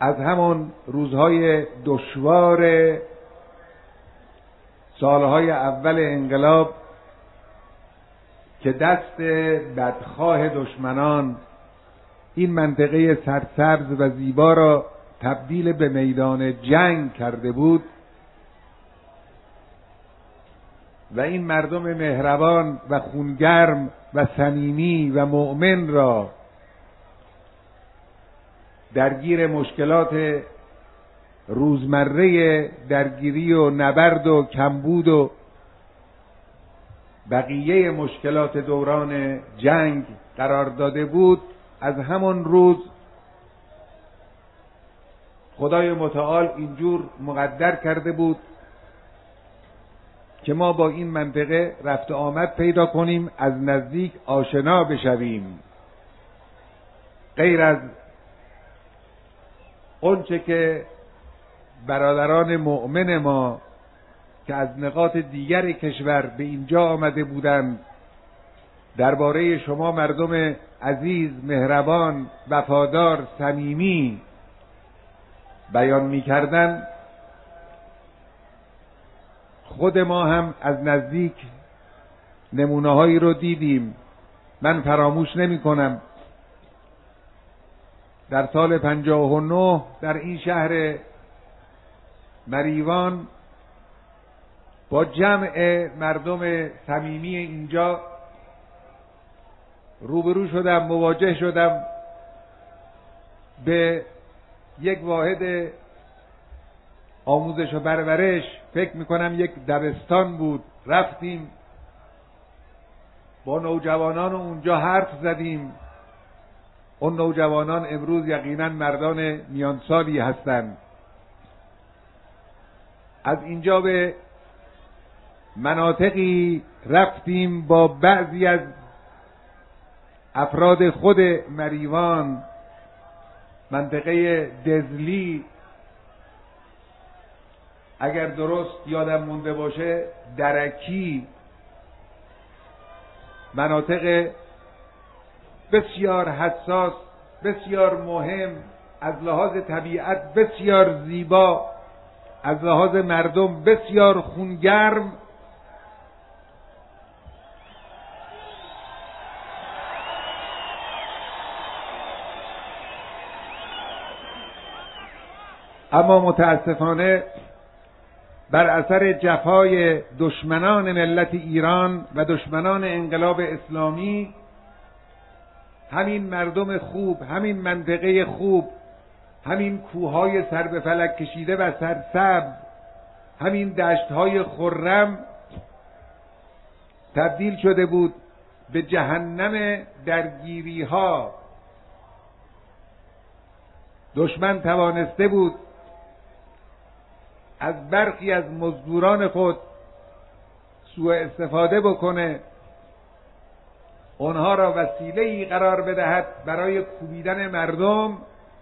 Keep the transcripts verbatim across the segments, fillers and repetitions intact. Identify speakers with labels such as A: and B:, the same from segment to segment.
A: از همون روزهای دشوار سالهای اول انقلاب که دست بدخواه دشمنان این منطقه سرسبز و زیبا را تبدیل به میدان جنگ کرده بود و این مردم مهربان و خونگرم و صمیمی و مؤمن را درگیر مشکلات روزمره درگیری و نبرد و کمبود و بقیه مشکلات دوران جنگ قرار داده بود، از همون روز خدای متعال اینجور مقدر کرده بود که ما با این منطقه رفت آمد پیدا کنیم، از نزدیک آشنا بشویم. غیر از اونچه که برادران مؤمن ما که از نقاط دیگر کشور به اینجا آمده بودند درباره شما مردم عزیز، مهربان، وفادار، صمیمی بیان می‌کردند، خود ما هم از نزدیک نمونه‌هایی رو دیدیم. من فراموش نمی‌کنم در سال پنجاه و نه در این شهر مریوان با جمع مردم صمیمی اینجا روبرو شدم، مواجه شدم به یک واحد آموزش و پرورش، فکر میکنم یک دبستان بود. رفتیم با نوجوانان اونجا حرف زدیم. اون نوجوانان امروز یقینا مردان میانسالی هستند. از اینجا به مناطقی رفتیم با بعضی از افراد خود مریوان، منطقه دزلی، اگر درست یادم مونده باشه درکی، مناطق بسیار حساس، بسیار مهم، از لحاظ طبیعت بسیار زیبا، از لحاظ مردم بسیار خونگرم. اما متاسفانه بر اثر جفای دشمنان ملت ایران و دشمنان انقلاب اسلامی، همین مردم خوب، همین منطقه خوب، همین کوههای سر به فلک کشیده و سرسبز، همین دشتهای خرم تبدیل شده بود به جهنم درگیری ها. دشمن توانسته بود از برخی از مزدوران خود سوء استفاده بکنه، اونها را وسیله‌ای قرار بدهد برای کوبیدن مردم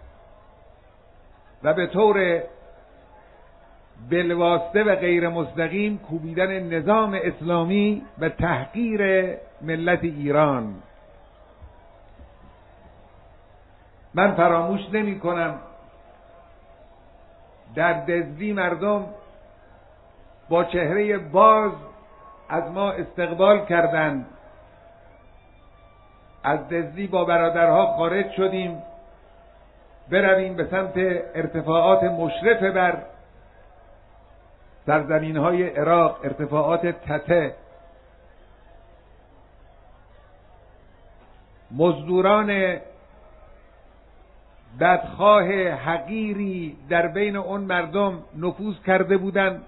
A: و به طور بالواسطه و غیر مستقیم کوبیدن نظام اسلامی و تحقیر ملت ایران. من فراموش نمی کنم در دزدی مردم با چهره باز از ما استقبال کردند. از دزدی با برادرها خارج شدیم برویم به سمت ارتفاعات مشرف بر سرزمین‌های عراق، ارتفاعات تته. مزدوران بدخواه حقیری در بین اون مردم نفوذ کرده بودند.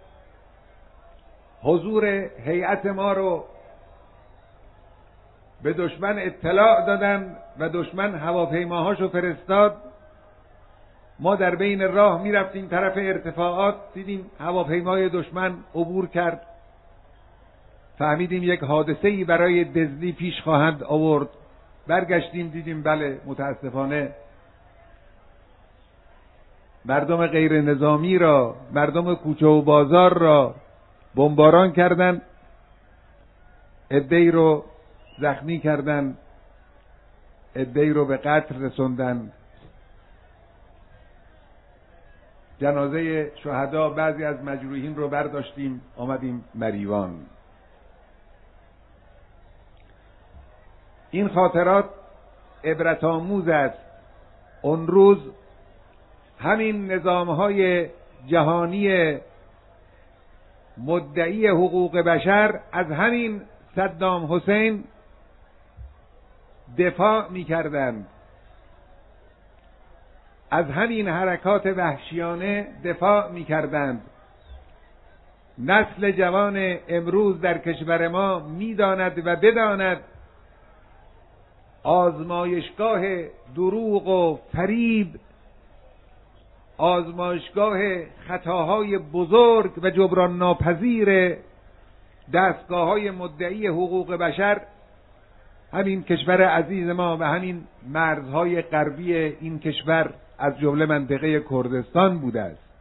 A: حضور هیئت ما رو به دشمن اطلاع دادن و دشمن هواپیماهاشو فرستاد. ما در بین راه میرفتیم طرف ارتفاعات، دیدیم هواپیمای دشمن عبور کرد، فهمیدیم یک حادثه‌ای برای دزدی پیش خواهند آورد. برگشتیم دیدیم بله، متاسفانه مردم غیر نظامی را، مردم کوچه و بازار را بمباران کردند، عده‌ای رو زخمی کردند، عده‌ای رو به قتل رسوندند. جنازه شهدا بعضی از مجروحین رو برداشتیم آمدیم مریوان. این خاطرات عبرت آموز است. اون روز همین نظام‌های جهانی مدعی حقوق بشر از همین صدام حسین دفاع می‌کردند، از همین حرکات وحشیانه دفاع می‌کردند. نسل جوان امروز در کشور ما می‌داند و بداند آزمایشگاه دروغ و فریب، آزمایشگاه خطاهای بزرگ و جبران ناپذیر دستگاه‌های مدعی حقوق بشر همین کشور عزیز ما و همین مرزهای غربی این کشور از جمله منطقه کردستان بوده است.